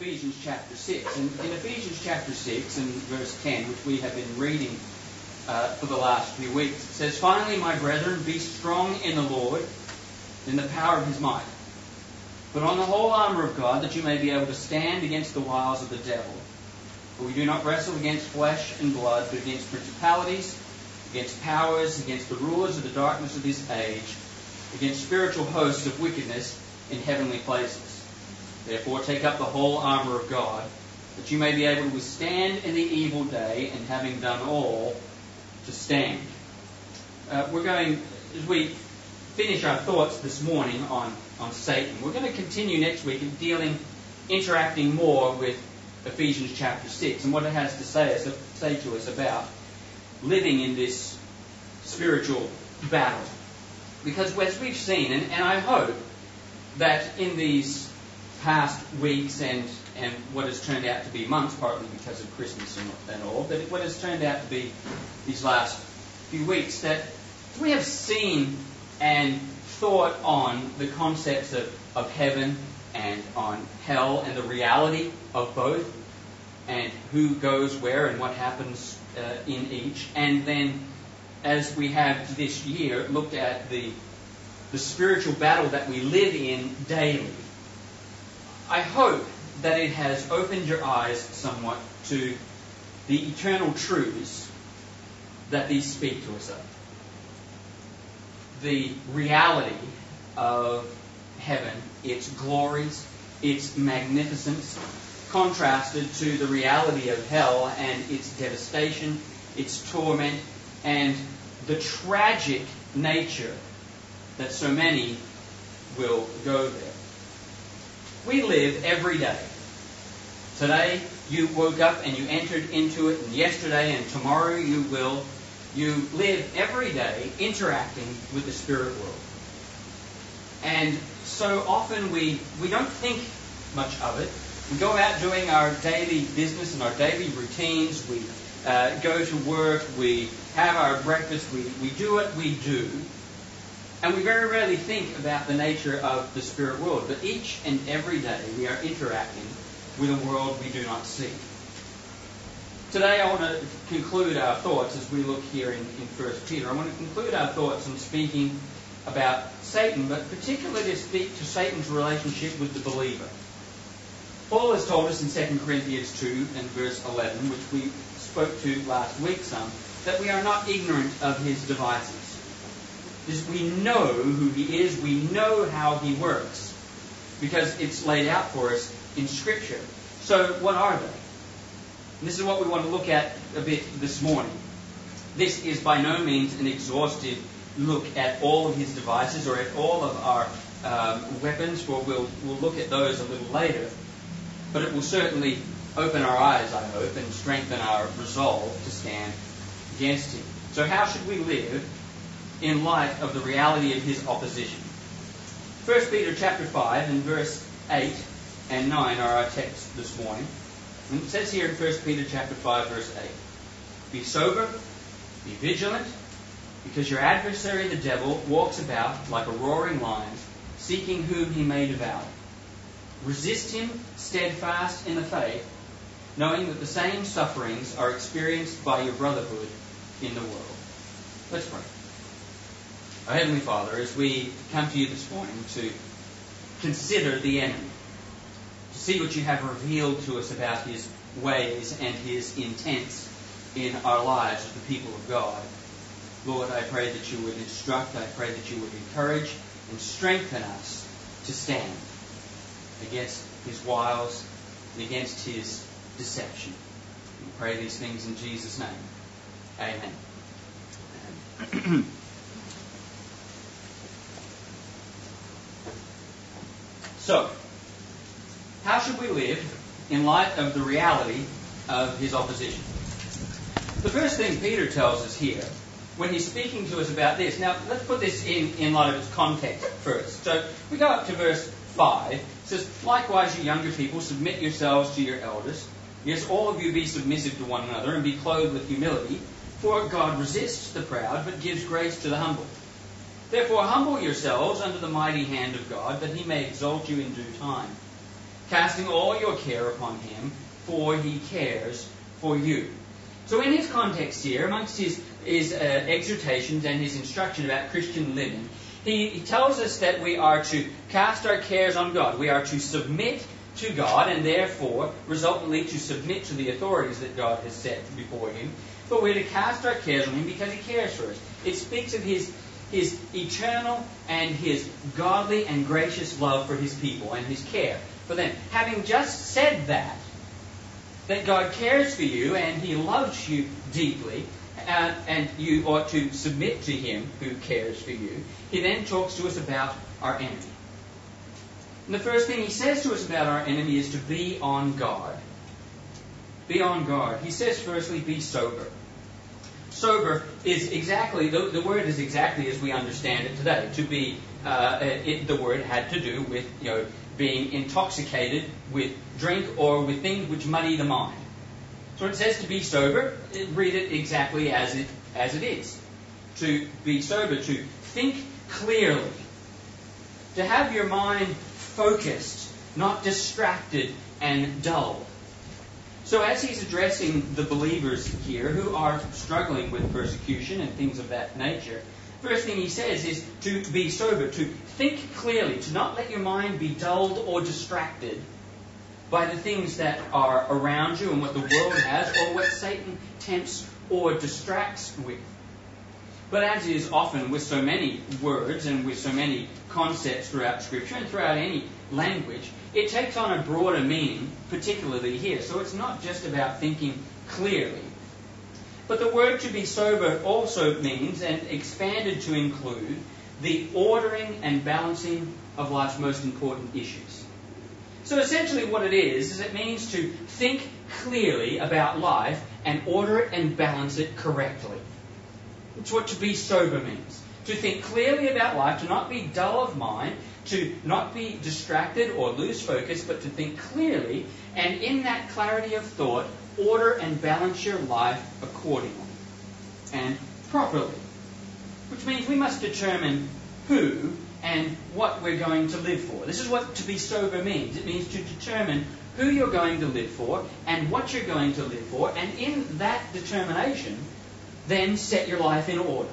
Ephesians chapter 6. And in Ephesians chapter 6 and verse 10, which we have been reading for the last few weeks, it says, "Finally, my brethren, be strong in the Lord, in the power of his might. Put on the whole armour of God, that you may be able to stand against the wiles of the devil. For we do not wrestle against flesh and blood, but against principalities, against powers, against the rulers of the darkness of this age, against spiritual hosts of wickedness in heavenly places. Therefore take up the whole armour of God, that you may be able to withstand in the evil day, and having done all, to stand." We're going, as we finish our thoughts this morning on Satan, we're going to continue next week interacting more with Ephesians chapter 6 and what it has to say to us about living in this spiritual battle. Because as we've seen, and I hope that in these past weeks and what has turned out to be months, partly because of Christmas and all, but what has turned out to be these last few weeks, that we have seen and thought on the concepts of heaven and on hell and the reality of both, and who goes where and what happens in each. And then, as we have this year looked at the spiritual battle that we live in daily, I hope that it has opened your eyes somewhat to the eternal truths that these speak to us of. The reality of heaven, its glories, its magnificence, contrasted to the reality of hell and its devastation, its torment, and the tragic nature that so many will go there. We live every day. Today you woke up and you entered into it, and yesterday and tomorrow you will. You live every day interacting with the spirit world. And so often we don't think much of it. We go out doing our daily business and our daily routines. We go to work. We have our breakfast. We do what we do. And we very rarely think about the nature of the spirit world. But each and every day we are interacting with a world we do not see. Today I want to conclude our thoughts as we look here in 1 Peter. I want to conclude our thoughts on speaking about Satan, but particularly to speak to Satan's relationship with the believer. Paul has told us in 2 Corinthians 2 and verse 11, which we spoke to last week some, that we are not ignorant of his devices. We know who he is, we know how he works, because it's laid out for us in Scripture. So what are they? And this is what we want to look at a bit this morning. This is by no means an exhaustive look at all of his devices or at all of our weapons, for we'll look at those a little later. But it will certainly open our eyes, I hope, and strengthen our resolve to stand against him. So how should we live in light of the reality of his opposition? 1 Peter chapter 5 and verse 8 and 9 are our text this morning. And it says here in 1 Peter chapter 5 verse 8, "Be sober, be vigilant, because your adversary the devil walks about like a roaring lion, seeking whom he may devour. Resist him steadfast in the faith, knowing that the same sufferings are experienced by your brotherhood in the world." Let's pray. Our Heavenly Father, as we come to you this morning to consider the enemy, to see what you have revealed to us about his ways and his intents in our lives as the people of God, Lord, I pray that you would instruct, I pray that you would encourage and strengthen us to stand against his wiles and against his deception. We pray these things in Jesus' name. Amen. So, how should we live in light of the reality of his opposition? The first thing Peter tells us here, when he's speaking to us about this, now let's put this in light of its context first. So, we go up to verse 5. It says, "Likewise, you younger people, submit yourselves to your elders. Yes, all of you be submissive to one another, and be clothed with humility. For God resists the proud, but gives grace to the humble. Therefore humble yourselves under the mighty hand of God, that he may exalt you in due time. casting all your care upon him, for he cares for you. So in his context here, amongst his exhortations and his instruction about Christian living, he tells us that we are to cast our cares on God. We are to submit to God, and therefore, resultantly, to submit to the authorities that God has set before him. But we're to cast our cares on him because he cares for us. It speaks of his eternal and his godly and gracious love for his people and his care for them. Having just said that God cares for you and he loves you deeply, and you ought to submit to him who cares for you, he then talks to us about our enemy. And the first thing he says to us about our enemy is to be on guard. Be on guard. He says firstly, be sober. Sober is exactly, the word is exactly as we understand it today. To be, the word had to do with, being intoxicated with drink or with things which muddy the mind. So it says to be sober, read it exactly as it is. To be sober, to think clearly. To have your mind focused, not distracted and dull. So as he's addressing the believers here who are struggling with persecution and things of that nature, first thing he says is to be sober, to think clearly, to not let your mind be dulled or distracted by the things that are around you and what the world has or what Satan tempts or distracts with. But as is often with so many words and with so many concepts throughout Scripture and throughout any language, it takes on a broader meaning, particularly here. So it's not just about thinking clearly. But the word to be sober also means, and expanded to include, the ordering and balancing of life's most important issues. So essentially what it is it means to think clearly about life and order it and balance it correctly. It's what to be sober means. To think clearly about life, to not be dull of mind, to not be distracted or lose focus, but to think clearly, and in that clarity of thought, order and balance your life accordingly and properly. Which means we must determine who and what we're going to live for. This is what to be sober means. It means to determine who you're going to live for and what you're going to live for, and in that determination, then set your life in order.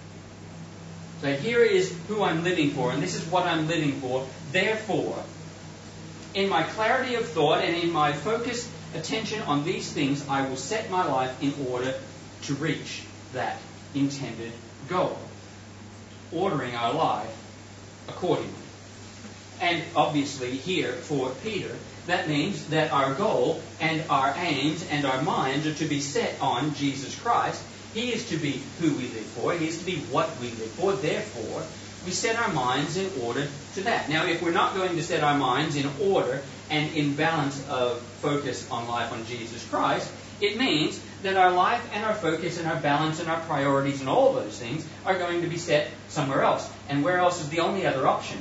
So here is who I'm living for, and this is what I'm living for. Therefore, in my clarity of thought and in my focused attention on these things, I will set my life in order to reach that intended goal. Ordering our life accordingly. And obviously here for Peter, that means that our goal and our aims and our minds are to be set on Jesus Christ. He is to be who we live for. He is to be what we live for. Therefore, we set our minds in order to that. Now, if we're not going to set our minds in order and in balance of focus on life on Jesus Christ, it means that our life and our focus and our balance and our priorities and all those things are going to be set somewhere else. And where else is the only other option?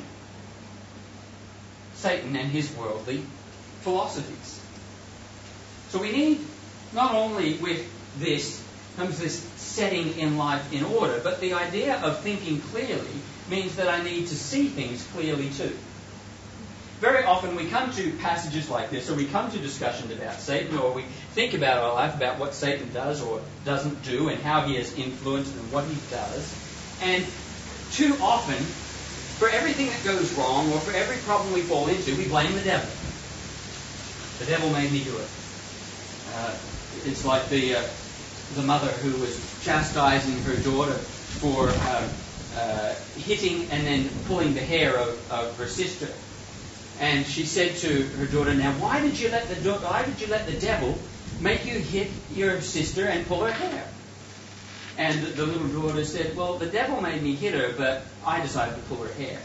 Satan and his worldly philosophies. So we need, not only with this, comes this setting in life in order, but the idea of thinking clearly means that I need to see things clearly too. Very often we come to passages like this, or we come to discussions about Satan, or we think about our life, about what Satan does or doesn't do, and how he has influenced and what he does. And too often, for everything that goes wrong, or for every problem we fall into, we blame the devil. The devil made me do it. It's like the mother who was chastising her daughter for hitting and then pulling the hair of her sister. And she said to her daughter, "Now, why did you let the devil make you hit your sister and pull her hair?" And the little daughter said, "Well, the devil made me hit her, but I decided to pull her hair."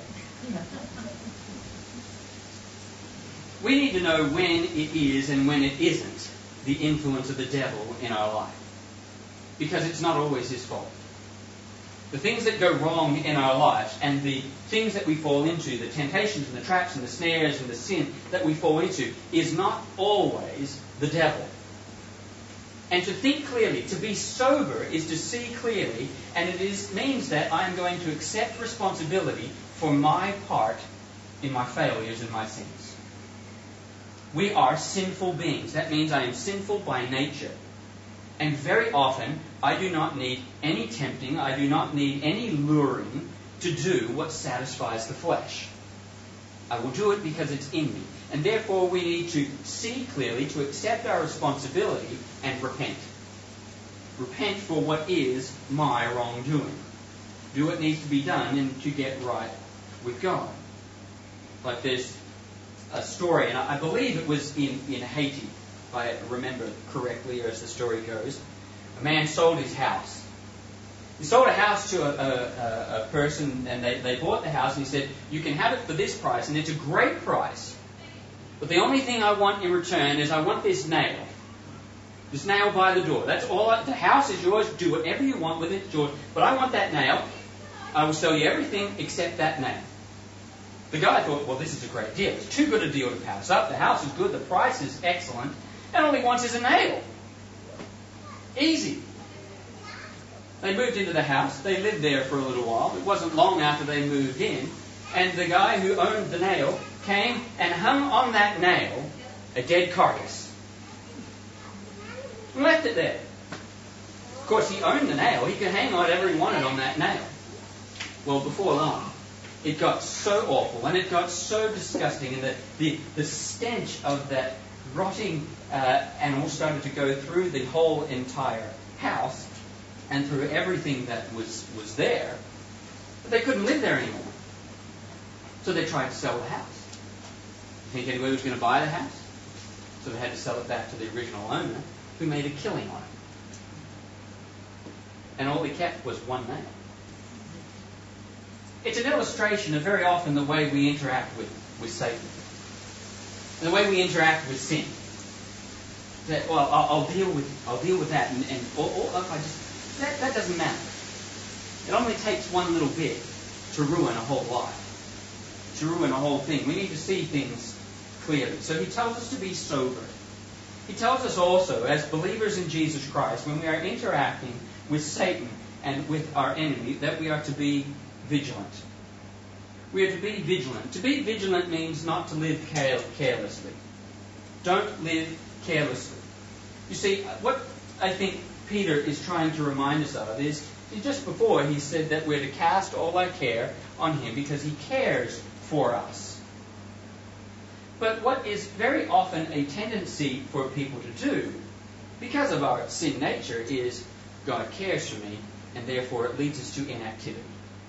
We need to know when it is and when it isn't the influence of the devil in our life. Because it's not always his fault. The things that go wrong in our lives and the things that we fall into, the temptations and the traps and the snares and the sin that we fall into, is not always the devil. And to think clearly, to be sober, is to see clearly, and it means that I'm going to accept responsibility for my part in my failures and my sins. We are sinful beings. That means I am sinful by nature. And very often, I do not need any tempting, I do not need any luring to do what satisfies the flesh. I will do it because it's in me. And therefore, we need to see clearly, to accept our responsibility, and repent. Repent for what is my wrongdoing. Do what needs to be done and to get right with God. Like there's a story, and I believe it was in Haiti, if I remember correctly, or as the story goes. A man sold his house. He sold a house to a person, and they bought the house, and he said, you can have it for this price, and it's a great price. But the only thing I want in return is I want this nail. This nail by the door. That's all. The house is yours. Do whatever you want with it. It's yours. But I want that nail. I will sell you everything except that nail. The guy thought, well, this is a great deal. It's too good a deal to pass up. The house is good. The price is excellent. And all he wants is a nail. Easy. They moved into the house. They lived there for a little while. It wasn't long after they moved in. And the guy who owned the nail came and hung on that nail a dead carcass. And left it there. Of course, he owned the nail. He could hang whatever he wanted on that nail. Well, before long, it got so awful and it got so disgusting, and the stench of that rotting animal started to go through the whole entire house and through everything that was there. But they couldn't live there anymore. So they tried to sell the house. You think anybody was going to buy the house? So they had to sell it back to the original owner, who made a killing on it. And all he kept was one nail. It's an illustration of very often the way we interact with Satan. The way we interact with sin. That, well, I'll deal with that, and that doesn't matter. It only takes one little bit to ruin a whole life, to ruin a whole thing. We need to see things clearly. So he tells us to be sober. He tells us also, as believers in Jesus Christ, when we are interacting with Satan and with our enemy, that we are to be vigilant. We are to be vigilant. To be vigilant means not to live carelessly. Don't live carelessly. You see, what I think Peter is trying to remind us of is, just before he said that we're to cast all our care on him because he cares for us. But what is very often a tendency for people to do, because of our sin nature, is God cares for me, and therefore it leads us to inactivity.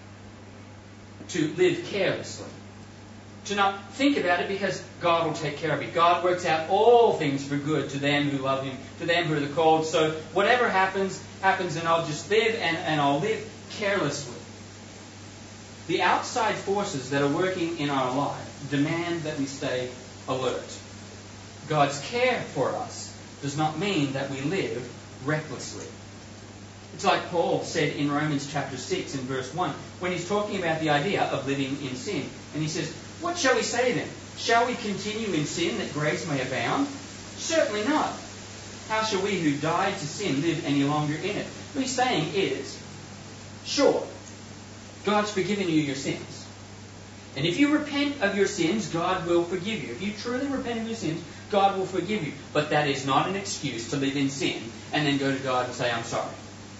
To live carelessly. To not think about it because God will take care of it. God works out all things for good to them who love him, to them who are the called. So whatever happens, happens, and I'll just live, and I'll live carelessly. The outside forces that are working in our life demand that we stay alert. God's care for us does not mean that we live recklessly. It's like Paul said in Romans chapter 6 and verse 1, when he's talking about the idea of living in sin. And he says, what shall we say then? Shall we continue in sin that grace may abound? Certainly not. How shall we who died to sin live any longer in it? What he's saying is, sure, God's forgiven you your sins. And if you repent of your sins, God will forgive you. If you truly repent of your sins, God will forgive you. But that is not an excuse to live in sin and then go to God and say, I'm sorry.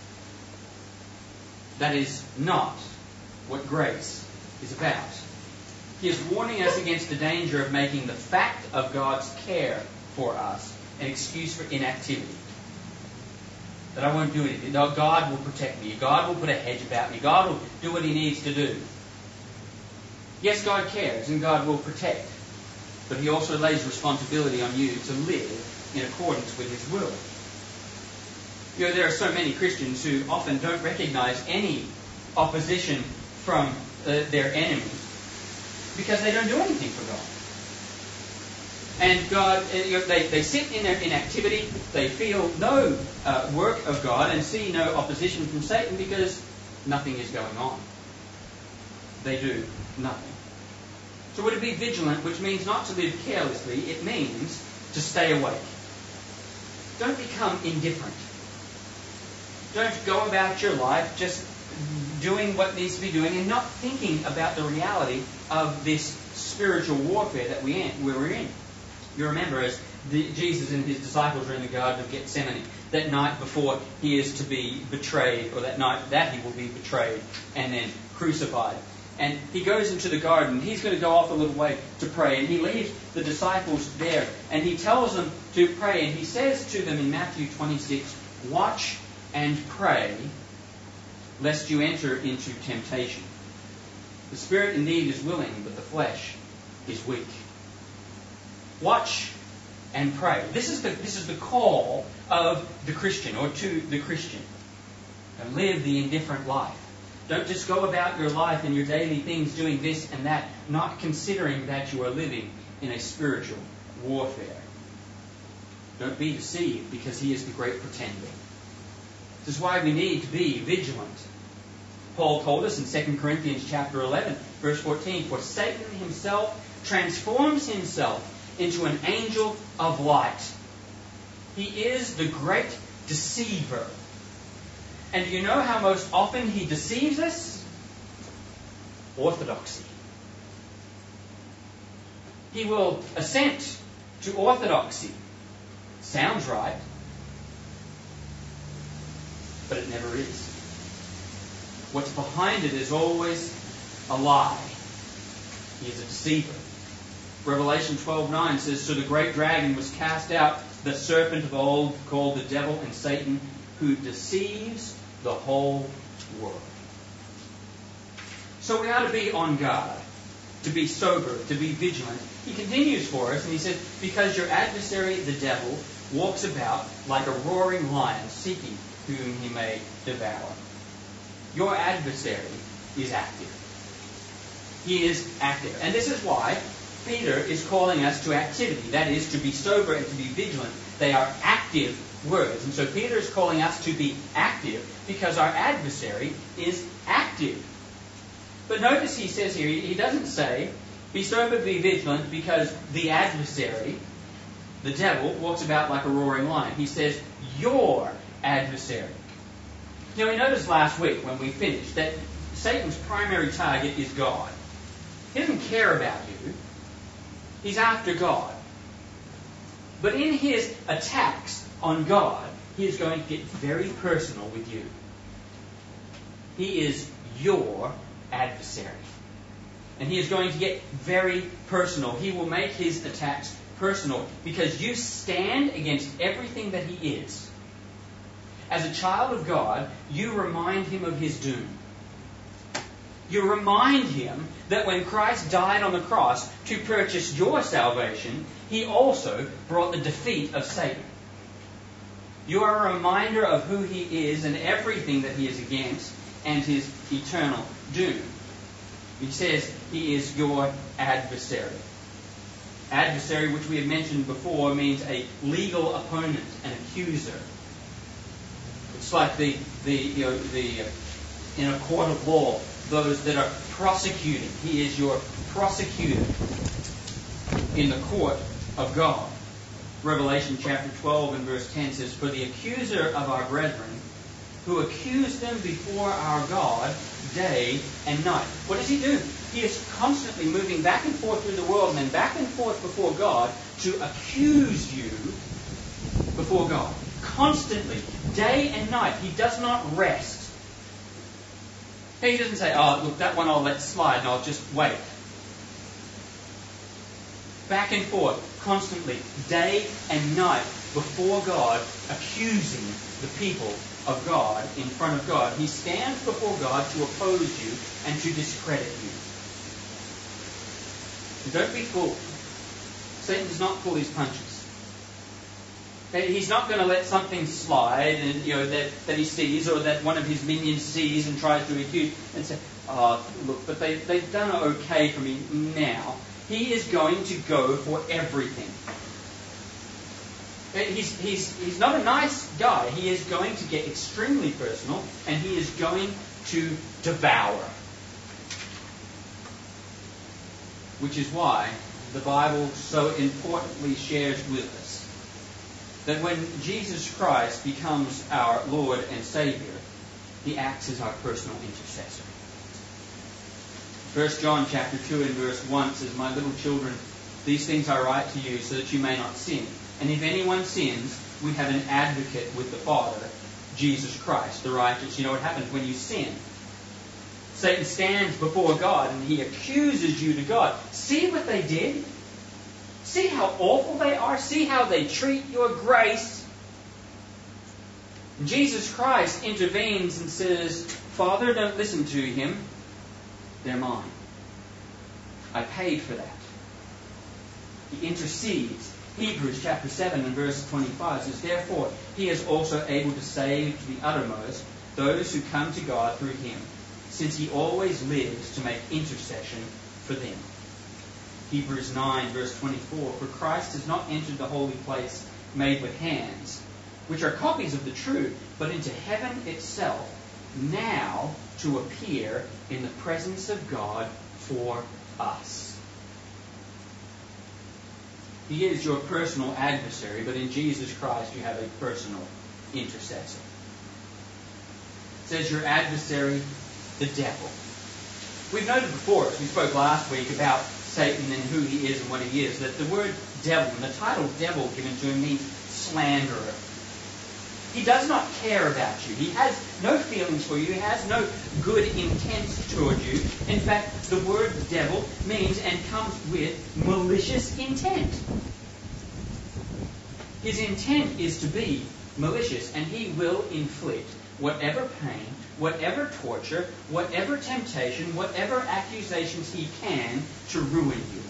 That is not what grace is about. He is warning us against the danger of making the fact of God's care for us an excuse for inactivity. That I won't do anything. No, God will protect me. God will put a hedge about me. God will do what he needs to do. Yes, God cares and God will protect. But he also lays responsibility on you to live in accordance with his will. You know, there are so many Christians who often don't recognize any opposition from their enemies because they don't do anything for God. And God, they sit in their inactivity, they feel no work of God and see no opposition from Satan because nothing is going on. They do nothing. So we're to be vigilant, which means not to live carelessly. It means to stay awake. Don't become indifferent. Don't go about your life just doing what needs to be doing and not thinking about the reality of this spiritual warfare that we're in. You remember as Jesus and his disciples are in the Garden of Gethsemane, that night before he is to be betrayed, or that night that he will be betrayed and then crucified. And he goes into the garden. He's going to go off a little way to pray. And he leaves the disciples there. And he tells them to pray. And he says to them in Matthew 26, "Watch and pray, lest you enter into temptation. The spirit indeed is willing, but the flesh is weak." Watch and pray. This is the call of the Christian, or to the Christian. And live the indifferent life. Don't just go about your life and your daily things doing this and that, not considering that you are living in a spiritual warfare. Don't be deceived, because he is the great pretender. This is why we need to be vigilant. Paul told us in 2 Corinthians chapter 11, verse 14, "For Satan himself transforms himself into an angel of light." He is the great deceiver. And do you know how most often he deceives us? Orthodoxy. He will assent to orthodoxy. Sounds right, but it never is. What's behind it is always a lie. He is a deceiver. Revelation 12:9 says, "So the great dragon was cast out, the serpent of old, called the devil and Satan, who deceives the whole world." So we ought to be on guard, to be sober, to be vigilant. He continues for us, and he says, "Because your adversary, the devil, walks about like a roaring lion, seeking whom he may devour." Your adversary is active. He is active. And this is why Peter is calling us to activity. That is, to be sober and to be vigilant. They are active words. And so Peter is calling us to be active because our adversary is active. But notice he says here, he doesn't say, "Be sober, be vigilant," because the adversary, the devil, walks about like a roaring lion. He says, "Your adversary." Now we noticed last week when we finished that Satan's primary target is God. He doesn't care about you. He's after God. But in his attacks on God, he is going to get very personal with you. He is your adversary. And he is going to get very personal. He will make his attacks personal because you stand against everything that he is. As a child of God, you remind him of his doom. You remind him that when Christ died on the cross to purchase your salvation, he also brought the defeat of Satan. You are a reminder of who he is and everything that he is against and his eternal doom. He says he is your adversary. Adversary, which we have mentioned before, means a legal opponent, an accuser. It's like in a court of law, those that are prosecuting. He is your prosecutor in the court of God. Revelation chapter 12 and verse 10 says, "For the accuser of our brethren, who accused them before our God day and night." What does he do? He is constantly moving back and forth through the world and then back and forth before God to accuse you before God. Constantly, day and night. He does not rest. He doesn't say, "Oh, look, that one I'll let slide and I'll just wait." Back and forth, constantly, day and night, before God, accusing the people of God in front of God. He stands before God to oppose you and to discredit you. And don't be fooled. Satan does not pull his punches. Okay? He's not going to let something slide and that he sees or that one of his minions sees and tries to accuse and say, "Oh, look, but they've done okay for me now." He is going to go for everything. He's not a nice guy. He is going to get extremely personal and he is going to devour. Which is why the Bible so importantly shares with us that when Jesus Christ becomes our Lord and Savior, he acts as our personal intercessor. 1 John chapter 2 and verse 1 says, "My little children, These things I write to you so that you may not sin. And if anyone sins, we have an advocate with the Father, Jesus Christ, the righteous. You know what happens when you sin? Satan stands before God and he accuses you to God. See what they did? See how awful they are? See how they treat your grace? Jesus Christ intervenes and says, Father, don't listen to him. They're mine. I paid for that. He intercedes. Hebrews chapter 7 and verse 25 says, Therefore, he is also able to save to the uttermost those who come to God through him, since he always lives to make intercession for them. Hebrews 9 verse 24, For Christ has not entered the holy place made with hands, which are copies of the true, but into heaven itself, now to appear in the presence of God for us. He is your personal adversary, but in Jesus Christ you have a personal intercessor. It says your adversary, the devil. We've noted before, as we spoke last week about Satan and who he is and what he is, that the word devil, and the title devil given to him, means slanderer. He does not care about you. He has no feelings for you. He has no good intent toward you. In fact, the word devil means and comes with malicious intent. His intent is to be malicious, and he will inflict whatever pain, whatever torture, whatever temptation, whatever accusations he can to ruin you.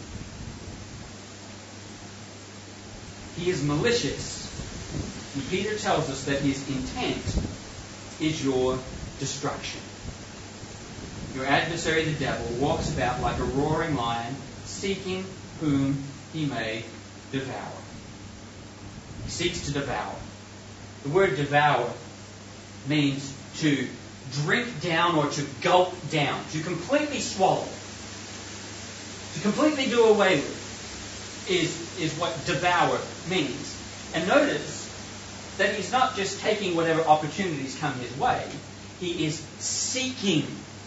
He is malicious. And Peter tells us that his intent is your destruction. Your adversary, the devil, walks about like a roaring lion, seeking whom he may devour. He seeks to devour. The word devour means to drink down or to gulp down, to completely swallow, to completely do away with, is what devour means. And notice that he's not just taking whatever opportunities come his way, he is seeking.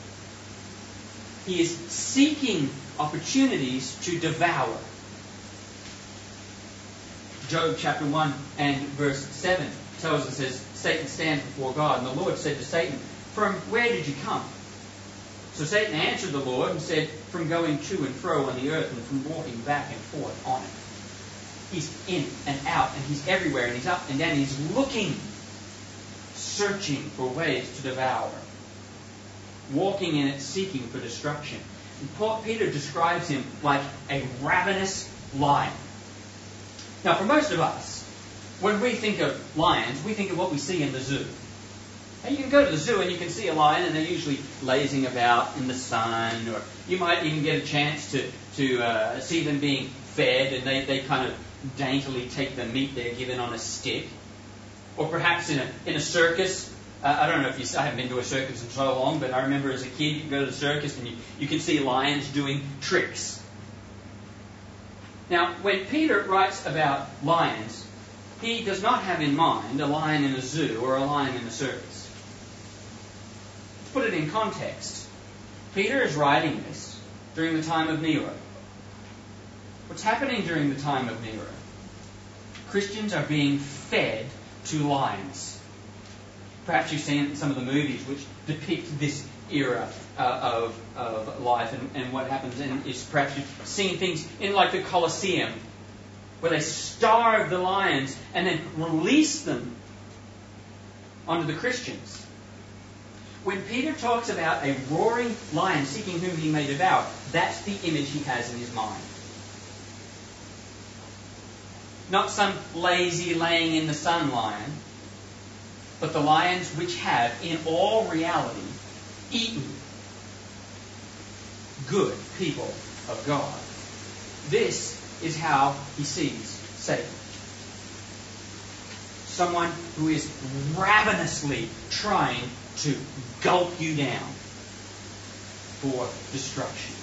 He is seeking opportunities to devour. Job chapter 1 and verse 7 tells us, as Satan stands before God, and the Lord said to Satan, From where did you come? So Satan answered the Lord and said, From going to and fro on the earth and from walking back and forth on it. He's in and out, and he's everywhere, and he's up and down. He's looking, searching for ways to devour, walking in it, seeking for destruction. And Peter describes him like a ravenous lion. Now, for most of us, when we think of lions, we think of what we see in the zoo. Now, you can go to the zoo and you can see a lion, and they're usually lazing about in the sun, or you might even get a chance to see them being fed, and they kind of daintily take the meat they're given on a stick. Or perhaps in a circus. I don't know if I haven't been to a circus in so long, but I remember as a kid you could go to the circus and you could see lions doing tricks. Now, when Peter writes about lions, he does not have in mind a lion in a zoo or a lion in a circus. To put it in context, Peter is writing this during the time of Nero. What's happening during the time of Nero? Christians are being fed to lions. Perhaps you've seen some of the movies which depict this era of life and what happens. And is perhaps you've seen things in like the Colosseum, where they starve the lions and then release them onto the Christians. When Peter talks about a roaring lion seeking whom he may devour, that's the image he has in his mind. Not some lazy laying in the sun lion, but the lions which have, in all reality, eaten good people of God. This is how he sees Satan. Someone who is ravenously trying to gulp you down for destruction.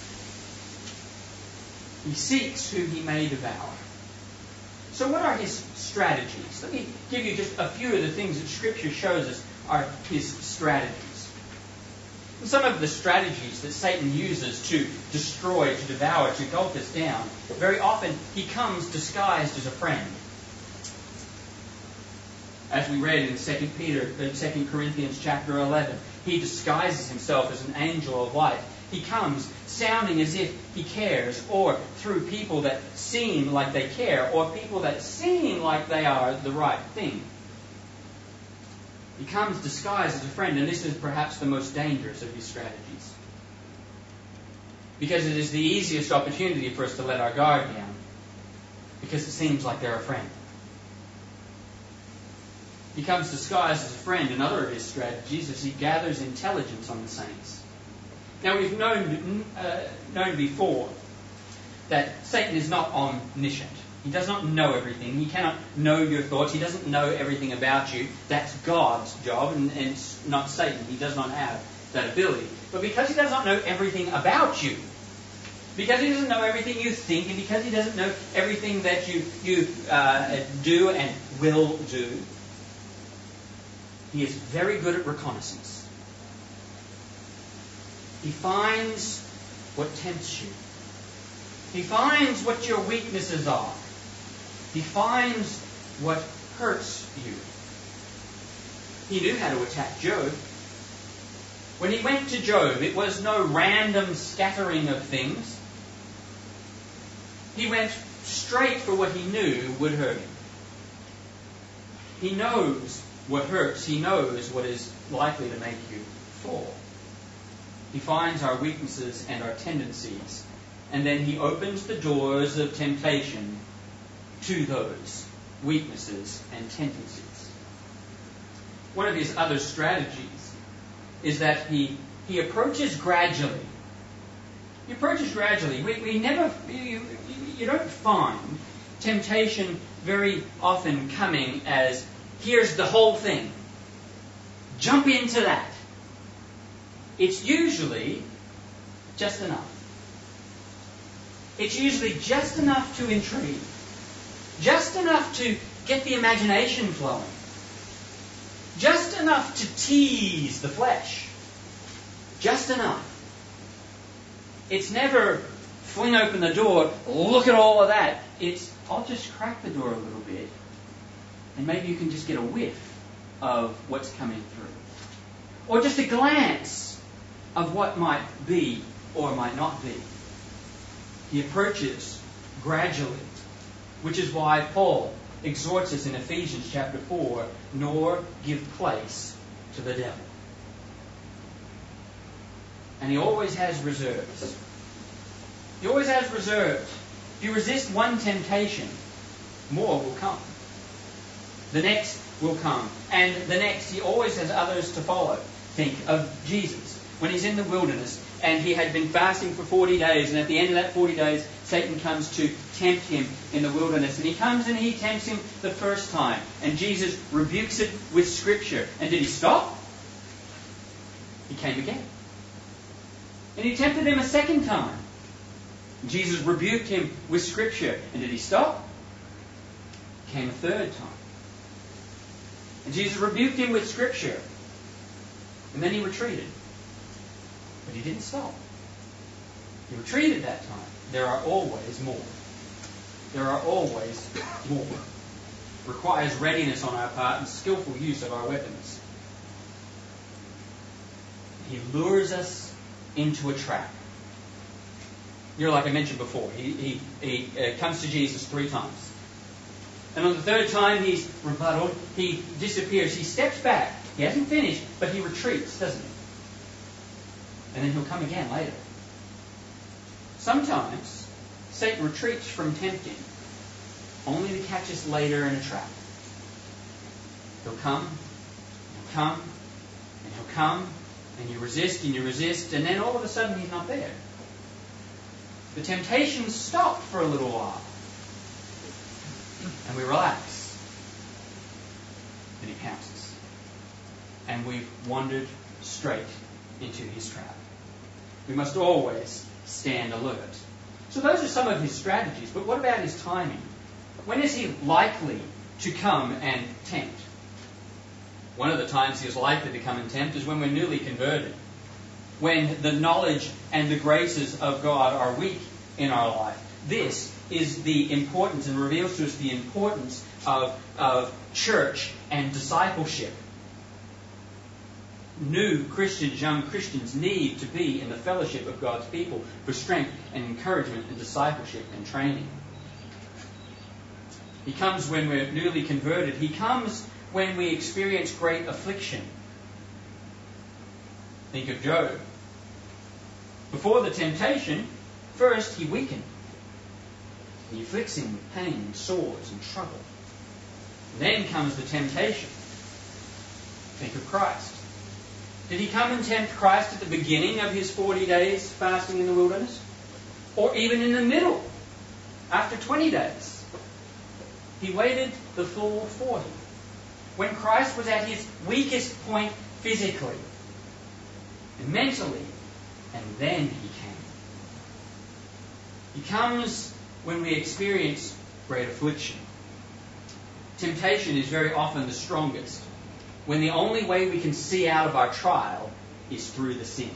He seeks whom he may devour. So what are his strategies? Let me give you just a few of the things that Scripture shows us are his strategies. Some of the strategies that Satan uses to destroy, to devour, to gulp us down, very often he comes disguised as a friend. As we read in 2 Corinthians chapter 11, he disguises himself as an angel of light. He comes sounding as if he cares, or through people that seem like they care, or people that seem like they are the right thing. He comes disguised as a friend, and this is perhaps the most dangerous of his strategies. Because it is the easiest opportunity for us to let our guard down, because it seems like they're a friend. He comes disguised as a friend. Another of his strategies is he gathers intelligence on the saints. Now, we've known before that Satan is not omniscient. He does not know everything. He cannot know your thoughts. He doesn't know everything about you. That's God's job, and it's not Satan. He does not have that ability. But because he does not know everything about you, because he doesn't know everything you think, and because he doesn't know everything that you do and will do, he is very good at reconnaissance. He finds what tempts you. He finds what your weaknesses are. He finds what hurts you. He knew how to attack Job. When he went to Job, it was no random scattering of things. He went straight for what he knew would hurt him. He knows what hurts. He knows what is likely to make you fall. He finds our weaknesses and our tendencies, and then he opens the doors of temptation to those weaknesses and tendencies. One of his other strategies is that he approaches gradually. He approaches gradually. You don't find temptation very often coming as, here's the whole thing. Jump into that. It's usually just enough. It's usually just enough to intrigue. Just enough to get the imagination flowing. Just enough to tease the flesh. Just enough. It's never fling open the door, look at all of that. It's, I'll just crack the door a little bit, and maybe you can just get a whiff of what's coming through. Or just a glance of what might be or might not be. He approaches gradually, which is why Paul exhorts us in Ephesians chapter 4, nor give place to the devil. And he always has reserves. He always has reserves. If you resist one temptation, more will come. The next will come. And the next, he always has others to follow. Think of Jesus. When he's in the wilderness, and he had been fasting for 40 days, and at the end of that 40 days, Satan comes to tempt him in the wilderness. And he comes and he tempts him the first time. And Jesus rebukes it with Scripture. And did he stop? He came again. And he tempted him a second time. Jesus rebuked him with Scripture. And did he stop? He came a third time. And Jesus rebuked him with Scripture. And then he retreated. But he didn't stop. He retreated that time. There are always more. There are always more. It requires readiness on our part and skillful use of our weapons. He lures us into a trap. Like I mentioned before, he comes to Jesus 3 times. And on the third time he's rebutted, he disappears, he steps back. He hasn't finished, but he retreats, doesn't he? And then he'll come again later. Sometimes Satan retreats from tempting, only to catch us later in a trap. He'll come, and he'll come, and you resist, and then all of a sudden he's not there. The temptations stop for a little while, and we relax. Then he pounces, and we've wandered straight into his trap. We must always stand alert. So those are some of his strategies, but what about his timing? When is he likely to come and tempt? One of the times he is likely to come and tempt is when we're newly converted. when the knowledge and the graces of God are weak in our life. This is the importance, and reveals to us the importance of church and discipleship. New Christians, young Christians, need to be in the fellowship of God's people for strength and encouragement and discipleship and training. He comes when we're newly converted. He comes when we experience great affliction. Think of Job. Before the temptation, first he weakened. He afflicts him with pain and sores and trouble. Then comes the temptation. Think of Christ. Did he come and tempt Christ at the beginning of his 40 days fasting in the wilderness? Or even in the middle, after 20 days? He waited the full 40. When Christ was at his weakest point physically and mentally, and then he came. He comes when we experience great affliction. Temptation is very often the strongest, when the only way we can see out of our trial is through the sin.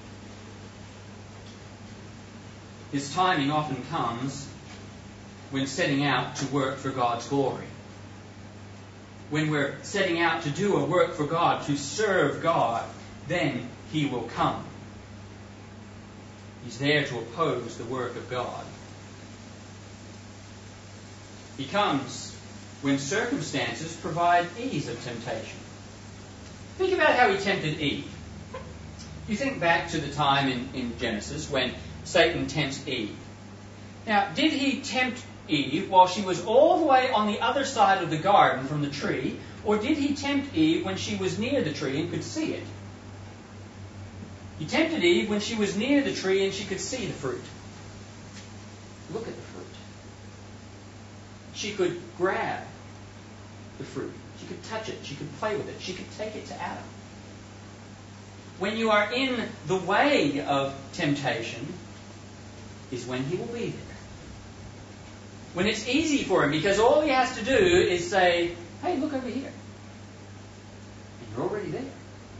His timing often comes when setting out to work for God's glory. When we're setting out to do a work for God, to serve God, then He will come. He's there to oppose the work of God. He comes when circumstances provide ease of temptation. Think about how He tempted Eve. You think back to the time in Genesis when Satan tempts Eve. Now, did he tempt Eve while she was all the way on the other side of the garden from the tree, or did he tempt Eve when she was near the tree and could see it? He tempted Eve when she was near the tree and she could see the fruit. Look at the fruit. She could grab the fruit. She could touch it. She could play with it. She could take it to Adam. When you are in the way of temptation is when he will be there. When it's easy for him, because all he has to do is say, hey, look over here. And you're already there.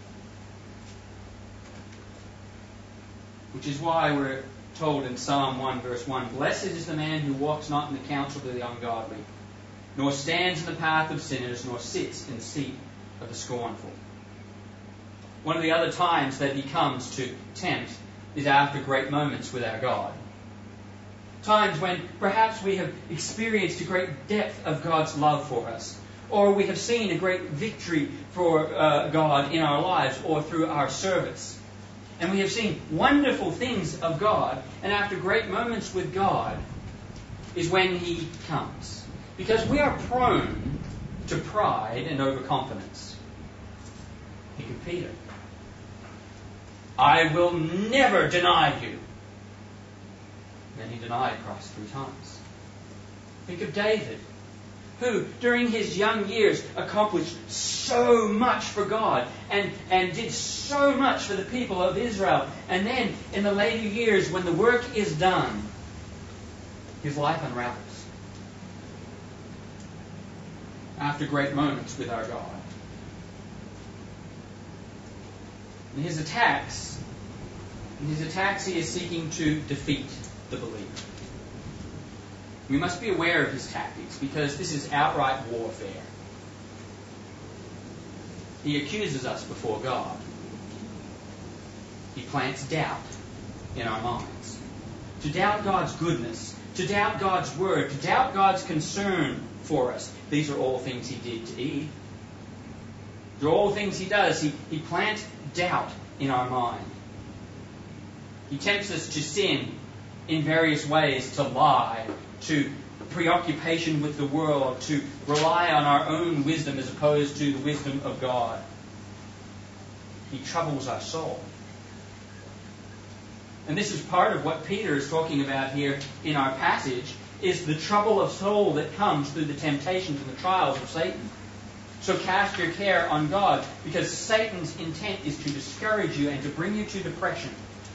Which is why we're told in Psalm 1 verse 1, Blessed is the man who walks not in the counsel of the ungodly, nor stands in the path of sinners, nor sits in the seat of the scornful. One of the other times that he comes to tempt is after great moments with our God. Times when perhaps we have experienced a great depth of God's love for us, or we have seen a great victory for God in our lives or through our service. And we have seen wonderful things of God, and after great moments with God is when He comes. Because we are prone to pride and overconfidence. Think of Peter. I will never deny you. Then he denied Christ 3 times. Think of David, who during his young years accomplished so much for God and did so much for the people of Israel. And then in the later years, when the work is done, his life unravels. After great moments with our God. In his attacks, he is seeking to defeat the believer. We must be aware of his tactics, because this is outright warfare. He accuses us before God. He plants doubt in our minds. To doubt God's goodness, to doubt God's word, to doubt God's concern for us. These are all things he did to Eve. They're all things he does. He plants doubt in our mind. He tempts us to sin in various ways, to lie, to preoccupation with the world, to rely on our own wisdom as opposed to the wisdom of God. He troubles our soul. And this is part of what Peter is talking about here in our passage, is the trouble of soul that comes through the temptations and the trials of Satan. So cast your care on God, because Satan's intent is to discourage you and to bring you to depression.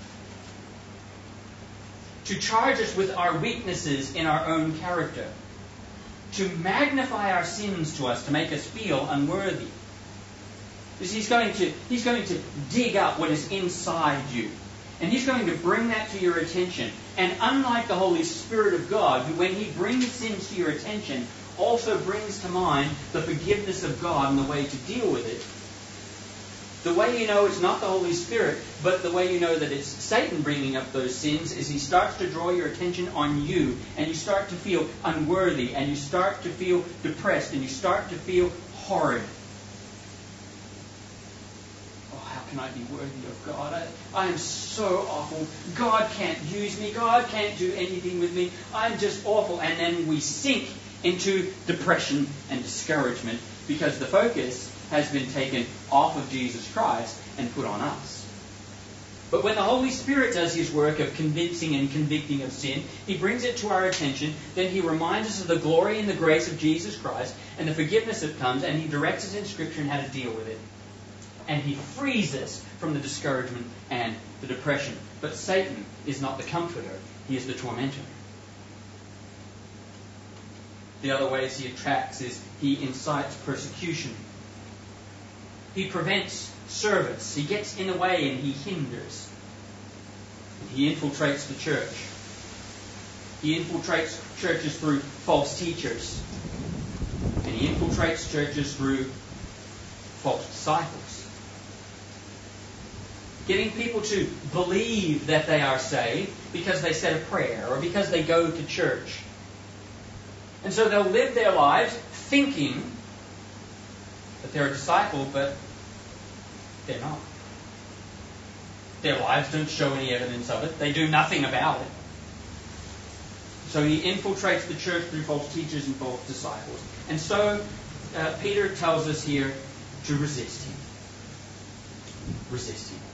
To charge us with our weaknesses in our own character. To magnify our sins to us, to make us feel unworthy. He's going to dig up what is inside you. And He's going to bring that to your attention. And unlike the Holy Spirit of God, who when He brings sins to your attention, also brings to mind the forgiveness of God and the way to deal with it, the way you know it's not the Holy Spirit, but the way you know that it's Satan bringing up those sins, is he starts to draw your attention on you, and you start to feel unworthy, and you start to feel depressed, and you start to feel horrid. Can I be worthy of God? I am so awful. God can't use me. God can't do anything with me. I'm just awful. And then we sink into depression and discouragement because the focus has been taken off of Jesus Christ and put on us. But when the Holy Spirit does His work of convincing and convicting of sin, He brings it to our attention, then He reminds us of the glory and the grace of Jesus Christ and the forgiveness that comes, and He directs us in Scripture on how to deal with it. And He frees us from the discouragement and the depression. But Satan is not the comforter. He is the tormentor. The other ways he attracts is he incites persecution. He prevents service. He gets in the way and he hinders. And he infiltrates the church. He infiltrates churches through false teachers. And he infiltrates churches through false disciples. Getting people to believe that they are saved because they said a prayer or because they go to church. And so they'll live their lives thinking that they're a disciple, but they're not. Their lives don't show any evidence of it. They do nothing about it. So he infiltrates the church through false teachers and false disciples. And so Peter tells us here to resist him. Resist him.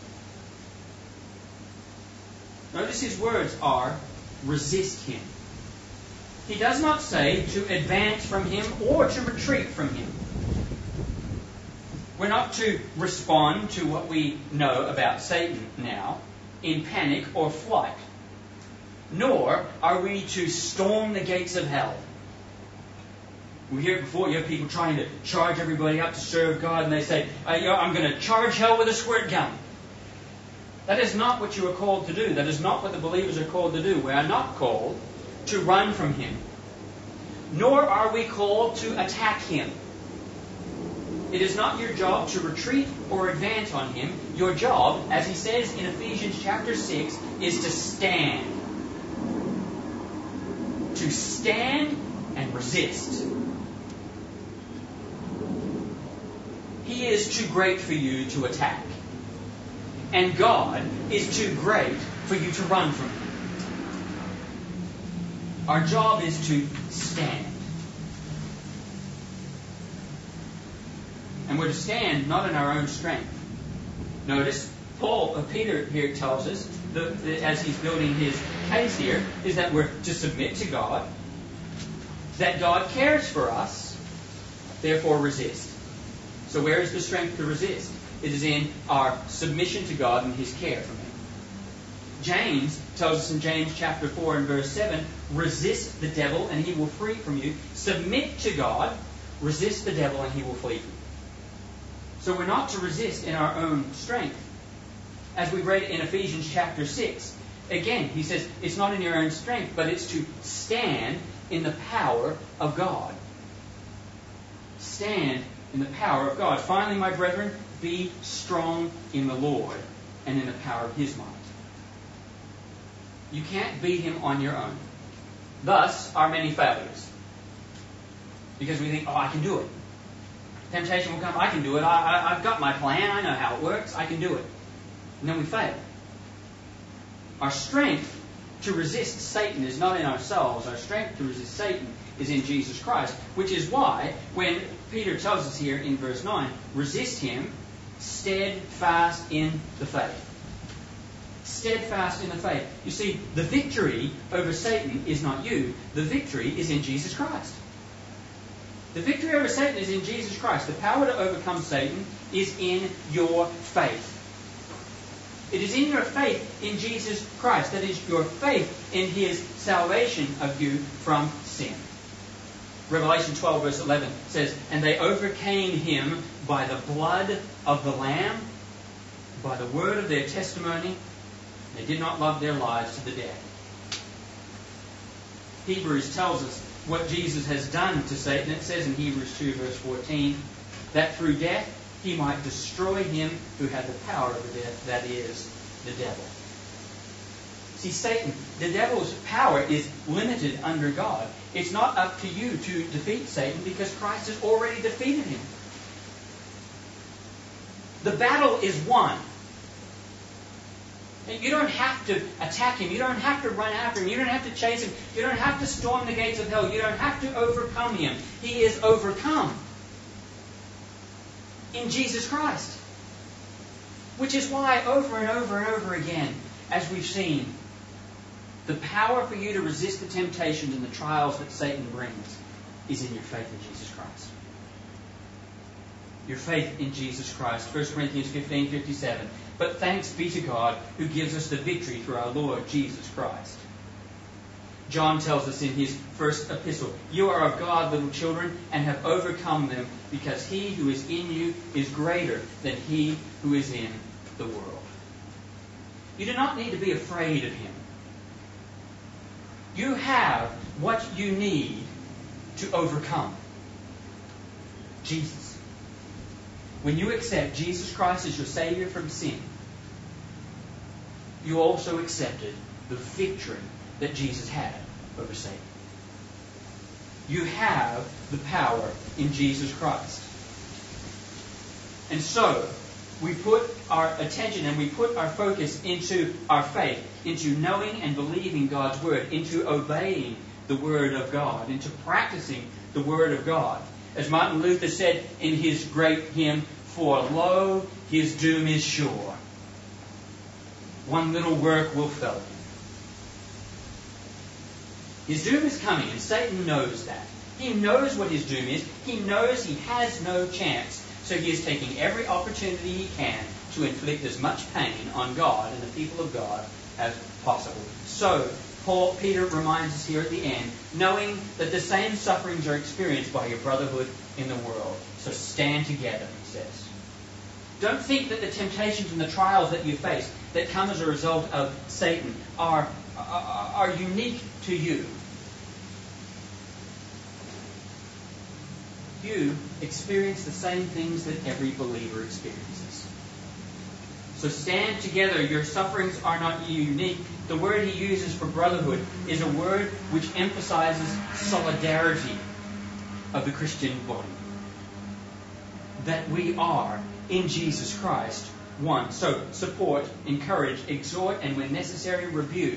Notice his words are, resist him. He does not say to advance from him or to retreat from him. We're not to respond to what we know about Satan now in panic or flight. Nor are we to storm the gates of hell. We hear it before, you have people trying to charge everybody up to serve God, and they say, I'm going to charge hell with a squirt gun. That is not what you are called to do. That is not what the believers are called to do. We are not called to run from him. Nor are we called to attack him. It is not your job to retreat or advance on him. Your job, as he says in Ephesians chapter 6, is to stand. To stand and resist. He is too great for you to attack. And God is too great for you to run from him. Our job is to stand. And we're to stand not in our own strength. Notice, Peter here tells us, as he's building his case here, is that we're to submit to God, that God cares for us, therefore resist. So where is the strength to resist? It is in our submission to God and his care for me. James tells us in James chapter 4 and verse 7, resist the devil and he will flee from you. Submit to God, resist the devil and he will flee from you. So we're not to resist in our own strength. As we read in Ephesians chapter 6, again, he says it's not in your own strength, but it's to stand in the power of God. Stand in the power of God. Finally, my brethren, be strong in the Lord and in the power of his might. You can't beat him on your own. Thus, our many failures. Because we think, I can do it. Temptation will come, I can do it. I've got my plan. I know how it works. I can do it. And then we fail. Our strength to resist Satan is not in ourselves. Our strength to resist Satan is in Jesus Christ. Which is why, when Peter tells us here in verse 9, resist him, steadfast in the faith. Steadfast in the faith. You see, the victory over Satan is not you. The victory is in Jesus Christ. The victory over Satan is in Jesus Christ. The power to overcome Satan is in your faith. It is in your faith in Jesus Christ. That is your faith in his salvation of you from sin. Revelation 12 verse 11 says, "And they overcame him by the blood of the Lamb, by the word of their testimony. They did not love their lives to the death." Hebrews tells us what Jesus has done to Satan. It says in Hebrews 2 verse 14, that through death he might destroy him who had the power of death, that is, the devil. See, Satan, the devil's power is limited under God. It's not up to you to defeat Satan because Christ has already defeated him. The battle is won. You don't have to attack him. You don't have to run after him. You don't have to chase him. You don't have to storm the gates of hell. You don't have to overcome him. He is overcome in Jesus Christ. Which is why over and over and over again, as we've seen, the power for you to resist the temptations and the trials that Satan brings is in your faith in Jesus Christ. Your faith in Jesus Christ. 1 Corinthians 15:57. But thanks be to God who gives us the victory through our Lord Jesus Christ. John tells us in his first epistle, "You are of God, little children, and have overcome them, because he who is in you is greater than he who is in the world." You do not need to be afraid of him. You have what you need to overcome. Jesus. When you accept Jesus Christ as your Savior from sin, you also accepted the victory that Jesus had over Satan. You have the power in Jesus Christ. And so, we put our attention and we put our focus into our faith, into knowing and believing God's Word, into obeying the Word of God, into practicing the Word of God. As Martin Luther said in his great hymn, "For lo, his doom is sure. One little work will fell him." His doom is coming, and Satan knows that. He knows what his doom is. He knows he has no chance. So he is taking every opportunity he can to inflict as much pain on God and the people of God as possible. So, Peter reminds us here at the end, knowing that the same sufferings are experienced by your brotherhood in the world. So stand together, he says. Don't think that the temptations and the trials that you face that come as a result of Satan are unique to you. You experience the same things that every believer experiences. So stand together. Your sufferings are not unique. The word he uses for brotherhood is a word which emphasizes solidarity of the Christian body. That we are, in Jesus Christ, one. So support, encourage, exhort, and when necessary, rebuke.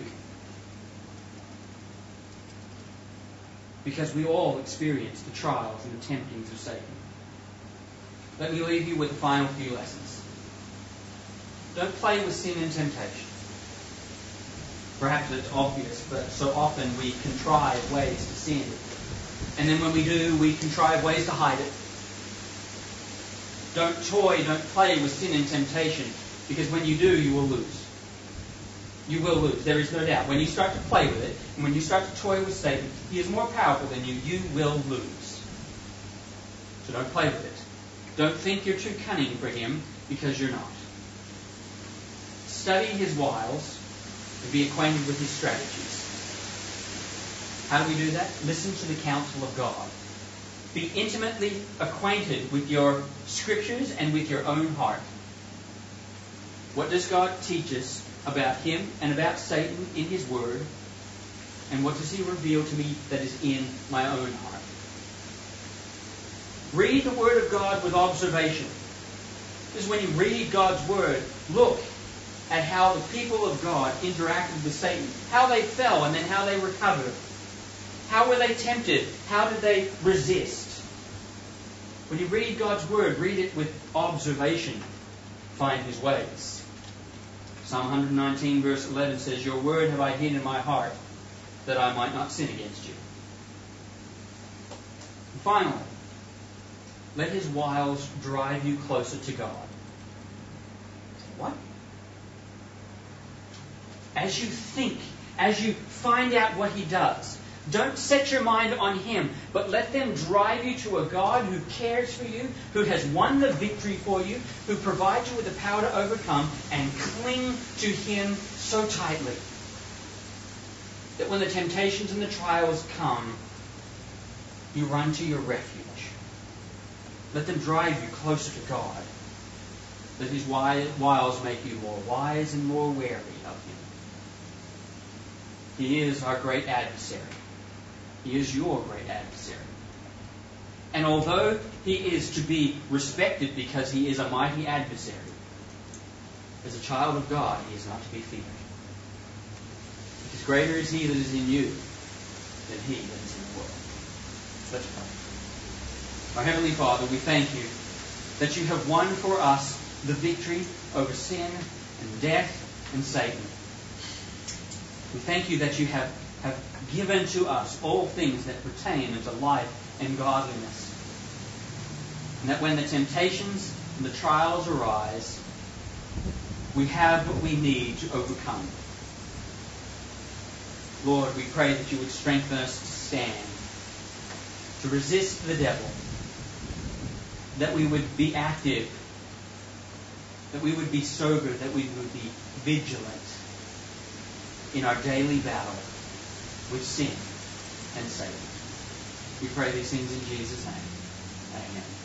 Because we all experience the trials and the temptings of Satan. Let me leave you with the final few lessons. Don't play with sin and temptation. Perhaps it's obvious, but so often we contrive ways to sin. And then when we do, we contrive ways to hide it. Don't play with sin and temptation, because when you do, you will lose. You will lose. There is no doubt. When you start to play with it, and when you start to toy with Satan, he is more powerful than you. You will lose. So don't play with it. Don't think you're too cunning for him, because you're not. Study his wiles and be acquainted with his strategies. How do we do that? Listen to the counsel of God. Be intimately acquainted with your scriptures and with your own heart. What does God teach us about him and about Satan in his word? And what does he reveal to me that is in my own heart? Read the word of God with observation. Because when you read God's word, look at how the people of God interacted with Satan. How they fell and then how they recovered. How were they tempted? How did they resist? When you read God's word, read it with observation. Find his ways. Psalm 119 verse 11 says, "Your word have I hid in my heart, that I might not sin against you." And finally, let his wiles drive you closer to God. What? As you think, as you find out what he does, Don't set your mind on him, but let them drive you to a God who cares for you, who has won the victory for you, who provides you with the power to overcome, and cling to him so tightly that when the temptations and the trials come, you run to your refuge. Let them drive you closer to God. Let his wiles make you more wise and more wary of him. He is our great adversary. He is your great adversary. And although he is to be respected because he is a mighty adversary, as a child of God, he is not to be feared. Because greater is he that is in you than he that is in the world. Let's pray. Our Heavenly Father, we thank you that you have won for us the victory over sin and death and Satan. We thank you that you have given to us all things that pertain unto life and godliness. And that when the temptations and the trials arise, we have what we need to overcome. Lord, we pray that you would strengthen us to stand, to resist the devil, that we would be active, that we would be sober, that we would be vigilant in our daily battle with sin and Satan. We pray these things in Jesus' name. Amen.